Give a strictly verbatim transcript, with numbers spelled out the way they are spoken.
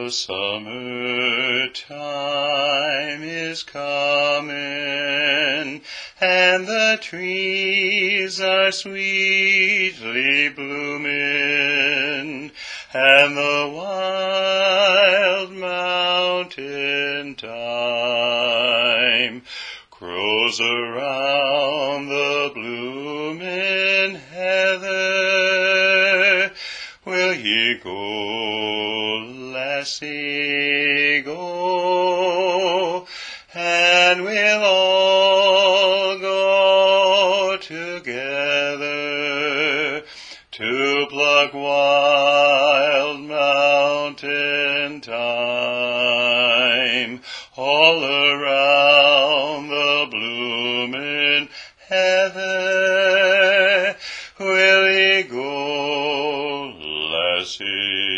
The summer time is coming, and the trees are sweetly blooming, and the wild mountain thyme grows around the blooming heather. Will ye go, lassie, go, and we'll all go together to pluck wild mountain thyme all around the blooming heather. Will ye go, lassie?